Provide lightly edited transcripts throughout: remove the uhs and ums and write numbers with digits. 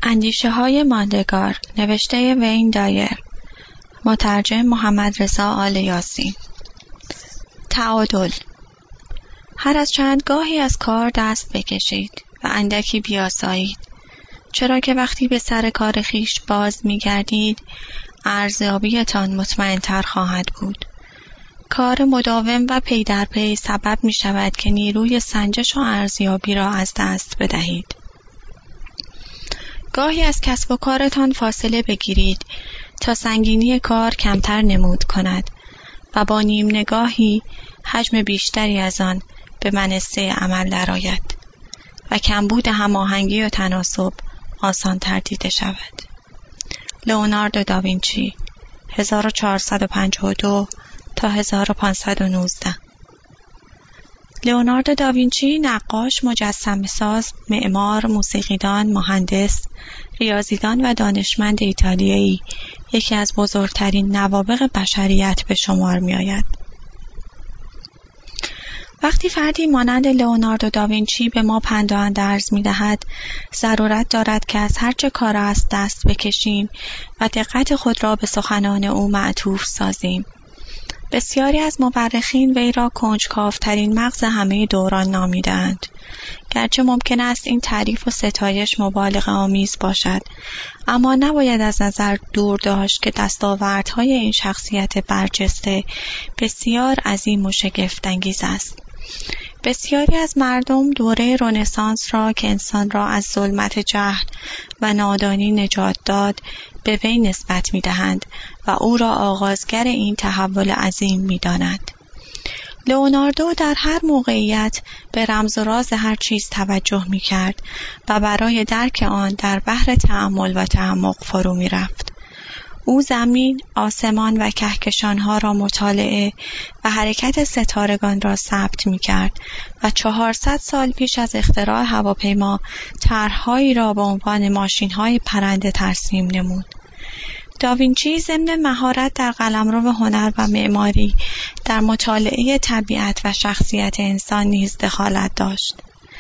اندیشه‌های ماندگار، نوشته وین دایر، مترجم محمد رضا آل یاسین. تعادل. هر از چندگاهی از کار دست بکشید و اندکی بیاسایید، چرا که وقتی به سر کار خویش باز می‌گردید، ارزیابیتان مطمئن‌تر خواهد بود. کار مداوم و پی در پی سبب می‌شود که نیروی سنجش و ارزیابی را از دست بدهید. گاهی از کسب و کارتان فاصله بگیرید تا سنگینی کار کمتر نمود کند و با نیم نگاهی حجم بیشتری از آن به منصه عمل درآید و کمبود هماهنگی و تناسب آسان‌تر دیده شود. لئوناردو داوینچی 1452 تا 1519. لئوناردو داوینچی نقاش، مجسمه ساز، معمار، موسیقیدان، مهندس، ریاضیدان و دانشمند ایتالیایی، یکی از بزرگترین نوابغ بشریت به شمار می‌آید. وقتی فردی مانند لئوناردو داوینچی به ما پند و اندرز می‌دهد، ضرورت دارد که از هر چه کار است دست بکشیم و دقت خود را به سخنان او معطوف سازیم. بسیاری از مورخین وی را کنجکاوترین مغز همه دوران نامیده‌اند. گرچه ممکن است این تعریف و ستایش مبالغه آمیز باشد، اما نباید از نظر دور داشت که دستاوردهای این شخصیت برجسته بسیار عظیم و شگفت‌انگیز است. بسیاری از مردم دوره رنسانس را که انسان را از ظلمت جهل و نادانی نجات داد به وی نسبت می‌دهند و او را آغازگر این تحول عظیم می‌دانند. لئوناردو در هر موقعیت به رمز و راز هر چیز توجه می‌کرد و برای درک آن در بحر تأمل و تعمق فرو می‌رفت. او زمین، آسمان و کهکشان‌ها را مطالعه و حرکت ستارگان را ثبت می‌کرد و 400 سال پیش از اختراع هواپیما طرح‌هایی را به عنوان ماشین‌های پرنده ترسیم نمود. داوینچی ضمن مهارت در قلمرو هنر و معماری در مطالعه طبیعت و شخصیت انسان نیز دخالت داشت.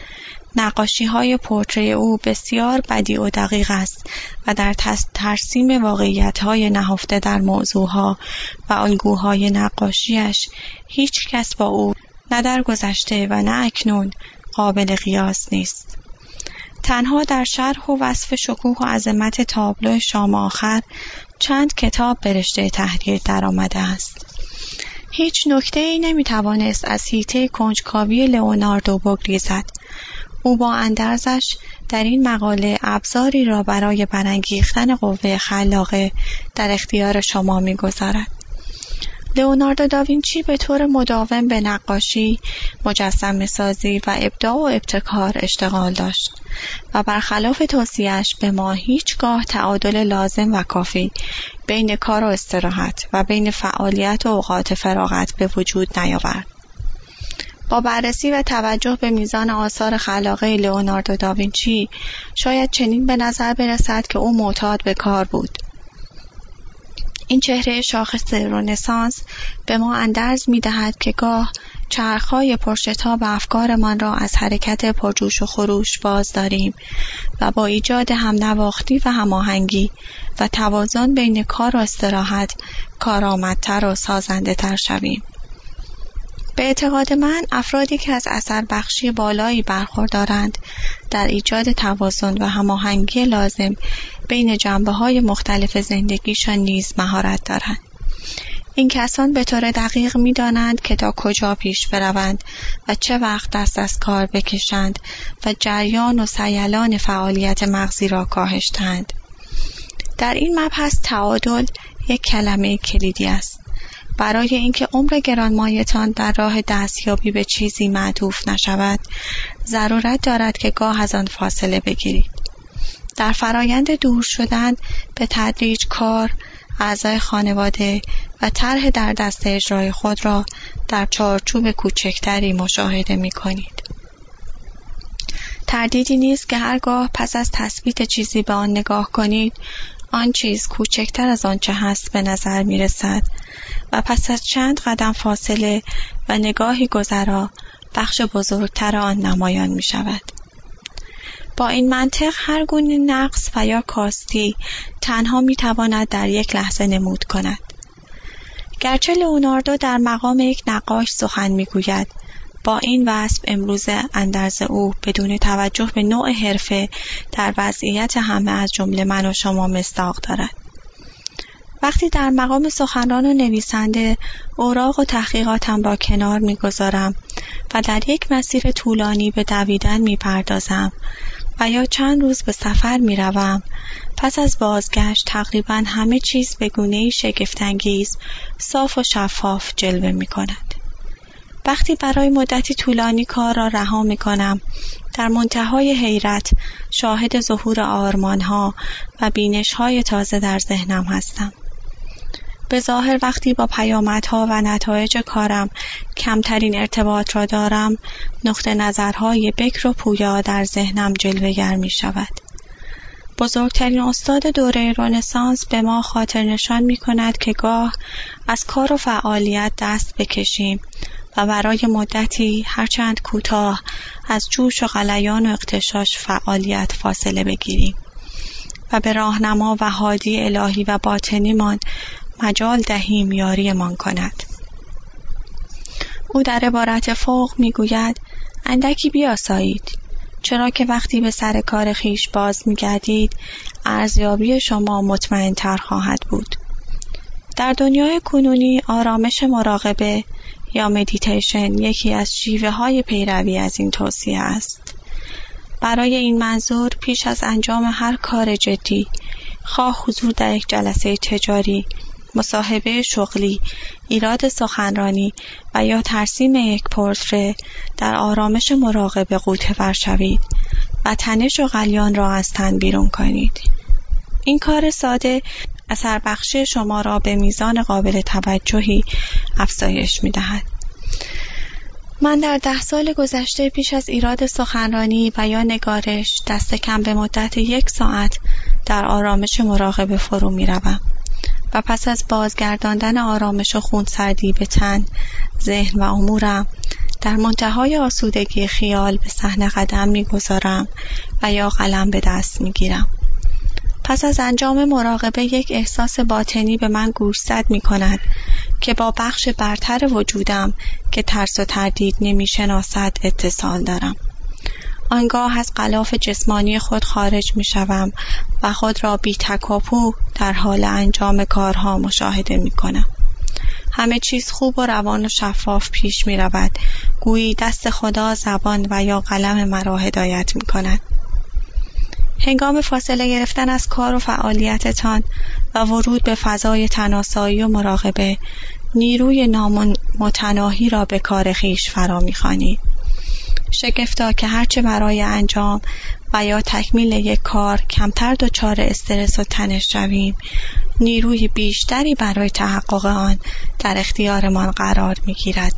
نقاشی‌های پورتره او بسیار بدیع و دقیق است و در ترسیم واقعیت‌های نهفته در موضوعها و الگوهای نقاشیش هیچ کس با او نه در گذشته و نه اکنون قابل قیاس نیست. تنها در شرح و وصف شکوه و عظمت تابلو شام آخر چند کتاب به رشته تحریر درآمده است. هیچ نکته‌ای نمی‌توانست از حیطه کنجکاوی لئوناردو بگریزد. او با اندرزش در این مقاله ابزاری را برای برانگیختن قوه خلاقه در اختیار شما می‌گذارد. لئوناردو داوینچی به طور مداوم به نقاشی، مجسمه سازی و ابداع و ابتکار اشتغال داشت و برخلاف توصیه‌اش به ما هیچگاه تعادل لازم و کافی بین کار و استراحت و بین فعالیت و اوقات فراغت به وجود نیاورد. با بررسی و توجه به میزان آثار خلاقه لئوناردو داوینچی شاید چنین به نظر برسد که او معتاد به کار بود. این چهره شاخص رنسانس به ما اندرز می‌دهد که گاه چرخ‌های پرشتاب افکارمان را از حرکت پرجوش و خروش باز داریم و با ایجاد همنواختی و هماهنگی و توازن بین کار و استراحت کارآمدتر و سازنده‌تر شویم. به اعتقاد من افرادی که از اثر بخشی بالایی برخوردارند در ایجاد توازن و هماهنگی لازم بین جنبه‌های مختلف زندگیشان نیز مهارت دارند. این کسان به طور دقیق می‌دانند که تا کجا پیش بروند و چه وقت دست از کار بکشند و جریان و سیلان فعالیت مغزی را کاهش دهند. در این مبحث تعادل یک کلمه کلیدی است. برای اینکه عمر گرانمایه‌تان در راه دستیابی به چیزی معطوف نشود، ضرورت دارد که گاه از آن فاصله بگیرید. در فرایند دور شدن به تدریج کار، اعضای خانواده و طرح در دست اجرای خود را در چارچوب کوچکتری مشاهده می‌کنید. تردیدی نیست که هرگاه پس از تثبیت چیزی به آن نگاه کنید، آن چیز کوچکتر از آنچه هست به نظر می‌رسد و پس از چند قدم فاصله و نگاهی گذرا بخش بزرگتر آن نمایان می‌شود. با این منطق هر گونه نقص و یا کاستی تنها میتواند در یک لحظه نمود کند. گرچه لئوناردو در مقام یک نقاش سخن میگوید، با این وصف امروزه اندرز او بدون توجه به نوع حرفه در وضعیت همه از جمله من و شما مصداق دارد. وقتی در مقام سخنران و نویسنده اوراق و تحقیقاتم را کنار میگذارم و در یک مسیر طولانی به دویدن میپردازم و یا چند روز به سفر میروم، پس از بازگشت تقریباً همه چیز به گونه‌ای شگفت‌انگیز، صاف و شفاف جلوه میکند. وقتی برای مدتی طولانی کار را رها میکنم، در منتهای حیرت شاهد ظهور آرمان‌ها و بینش‌های تازه در ذهنم هستم. به ظاهر وقتی با پیامدها و نتایج کارم کمترین ارتباط را دارم، نقطه نظرهای بکر و پویا در ذهنم جلوه‌گر می شود. بزرگترین استاد دوره رنسانس به ما خاطر نشان می کند که گاه از کار و فعالیت دست بکشیم و برای مدتی هرچند کوتاه از جوش و غلیان و اغتشاش فعالیت فاصله بگیریم و به راهنما و هادی الهی و باطنیمان مجال دهیم یاریمان کند. او در عبارت فوق میگوید اندکی بیاسایید، چرا که وقتی به سر کار خیش باز میگردید ارزیابی شما مطمئن تر خواهد بود. در دنیای کنونی آرامش مراقبه یا مدیتیشن یکی از شیوه های پیروی از این توصیه است. برای این منظور پیش از انجام هر کار جدی، خواه حضور در یک جلسه تجاری، مصاحبه شغلی، ایراد سخنرانی و یا ترسیم یک پورتره، در آرامش مراقبه غوطه ور شوید و تنش و غلیان را از تن بیرون کنید. این کار ساده اثر بخشی شما را به میزان قابل توجهی افزایش می دهد. من در 10 سال گذشته پیش از ایراد سخنرانی و یا نگارش دست کم به مدت 1 ساعت در آرامش مراقبه فرو می روم و پس از بازگرداندن آرامش و خونسردی به تن، ذهن و امورم در منتهای آسودگی خیال به صحنه قدم می گذارم و یا قلم به دست می گیرم. پس از انجام مراقبه یک احساس باطنی به من گوشزد می کند که با بخش برتر وجودم که ترس و تردید نمی شناسد اتصال دارم. آنگاه از غلاف جسمانی خود خارج می شوم و خود را بی تکاپو در حال انجام کارها مشاهده می کنم. همه چیز خوب و روان و شفاف پیش می رود، گویی دست خدا زبان و یا قلم مرا هدایت می کند. هنگام فاصله گرفتن از کار و فعالیتتان و ورود به فضای تناسایی و مراقبه، نیروی نامتناهی را به کار خیش فرا می‌خوانید. شگفتا که هرچه برای انجام و یا تکمیل یک کار کمتر دچار استرس و تنش شویم، نیروی بیشتری برای تحقق آن در اختیارمان قرار می‌گیرد.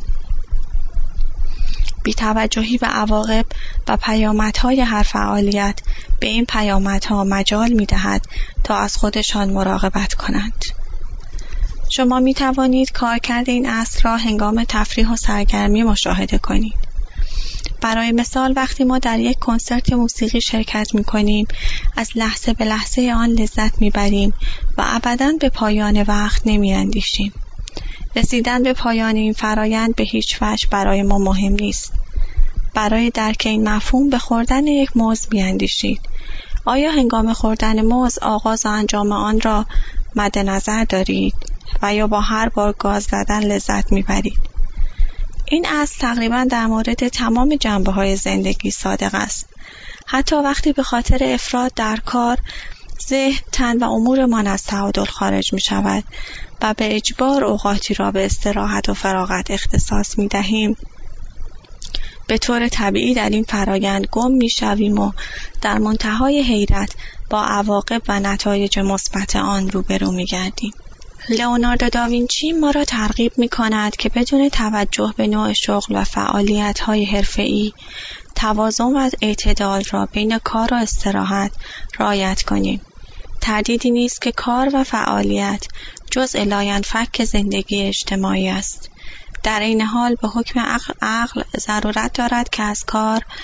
بی‌توجهی به عواقب و پیامدهای هر فعالیت به این پیامدها مجال می‌دهد تا از خودشان مراقبت کنند. شما می‌توانید کارکرد این اصل را هنگام تفریح و سرگرمی مشاهده کنید. برای مثال وقتی ما در یک کنسرت موسیقی شرکت می‌کنیم، از لحظه به لحظه آن لذت می‌بریم و ابداً به پایان وقت نمی‌اندیشیم. رسیدن به پایان این فرایند به هیچ وجه برای ما مهم نیست. برای درک این مفهوم به خوردن یک موز بیاندیشید. آیا هنگام خوردن موز آغاز و انجام آن را مد نظر دارید و یا با هر بار گاز زدن لذت میبرید؟ این اصل تقریبا در مورد تمام جنبه‌های زندگی صادق است. حتی وقتی به خاطر افراط در کار، ذهن، تن و امورمان از تعادل خارج می شود و به اجبار اوقاتی را به استراحت و فراغت اختصاص می دهیم، به طور طبیعی در این فرایند گم می شویم و در منتهای حیرت با عواقب و نتایج مثبت آن روبرو می گردیم. لئوناردو داوینچی ما را ترغیب می کند که بدون توجه به نوع شغل و فعالیت‌های حرفه‌ای، توازن و اعتدال را بین کار و استراحت رعایت کنیم. تردیدی نیست که کار و فعالیت جزء لاینفک زندگی اجتماعی است. در این حال به حکم عقل ضرورت دارد که از کار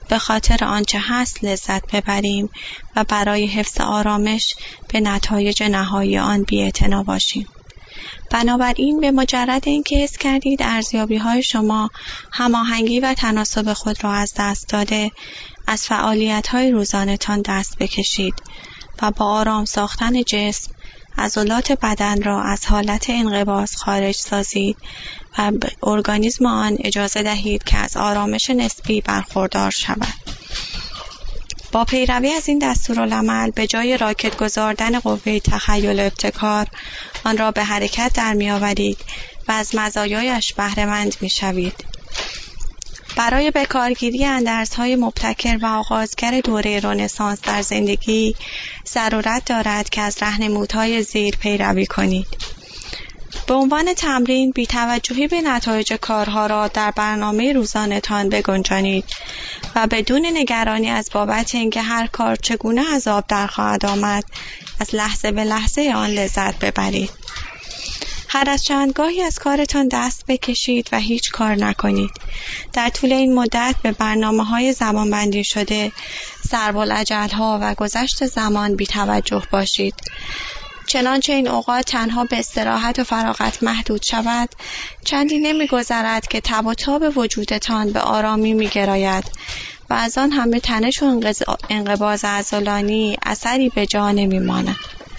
به خاطر آنچه هست لذت ببریم و برای حفظ آرامش به نتایج نهایی آن بی‌اعتنا باشیم. بنابراین به مجرد اینکه حس کردید ارزیابی‌های شما هماهنگی و تناسب خود را از دست داده، از فعالیت‌های روزانه‌تان دست بکشید و با آرام ساختن جسم عضلات بدن را از حالت انقباض خارج سازید و به ارگانیسم آن اجازه دهید که از آرامش نسبی برخوردار شود. با پیروی از این دستورالعمل به جای راکت گذاردن قوه تخیل و ابتکار، آن را به حرکت در می‌آورید و از مزایایش بهره مند می‌شوید. برای بکارگیری اندرزهای مبتکر و آغازگر دوره رنسانس در زندگی ضرورت دارد که از راهنمودهای زیر پیروی کنید. به عنوان تمرین بی‌توجهی به نتایج کارها را در برنامه روزانه‌تان بگنجانید و بدون نگرانی از بابت اینکه هر کار چگونه از آب در خواهد آمد، از لحظه به لحظه آن لذت ببرید. هر از چندگاهی از کارتان دست بکشید و هیچ کار نکنید. در طول این مدت به برنامه‌های زمانبندی شده، ضرب‌الاجل‌ها و گذشت زمان بی‌توجه باشید. چنانچه این اوقات تنها به استراحت و فراغت محدود شود، چندی نمی‌گذرد که تب و تاب وجودتان به آرامی می‌گراید و از آن همه تنش و انقباض عضلانی اثری به جا نمی‌ماند.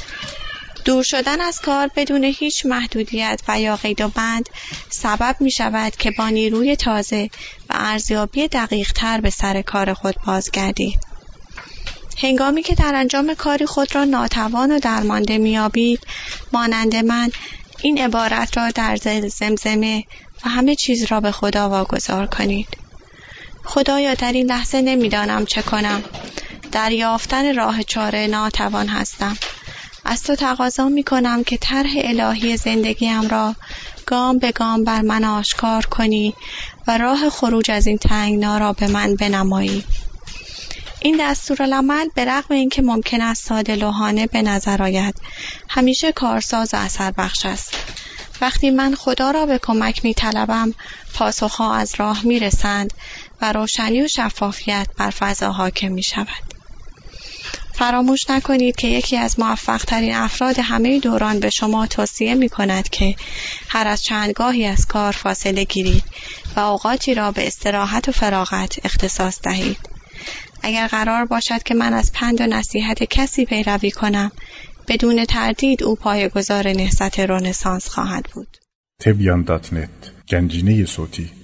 دور شدن از کار بدون هیچ محدودیت و یا قید و بند سبب می شود که با نیروی تازه و ارزیابی دقیق تر به سر کار خود بازگردید. هنگامی که در انجام کاری خود را ناتوان و درمانده می‌یابید، مانند من این عبارت را در زمزمه و همه چیز را به خدا واگذار کنید. خدایا در این لحظه نمی‌دانم چه کنم. در یافتن راه چاره ناتوان هستم. از تو تقاضا می‌کنم که طرح الهی زندگیم را گام به گام بر من آشکار کنی و راه خروج از این تنگنا را به من بنمایی. این دستورالعمل به رغم اینکه ممکن است ساده لوحانه به نظر آید، همیشه کارساز و اثر بخش است. وقتی من خدا را به کمک می‌طلبم، پاسخها از راه می‌رسند و روشنی و شفافیت بر فضا حاکم می‌شود. فراموش نکنید که یکی از موفق‌ترین افراد همه دوران به شما توصیه می‌کند که هر از چندگاهی از کار فاصله گیرید و اوقاتی را به استراحت و فراغت اختصاص دهید. اگر قرار باشد که من از پند و نصیحت کسی پیروی کنم، بدون تردید او پایه‌گذار نهضت رنسانس خواهد بود. تبیان.net گنجینه صوتی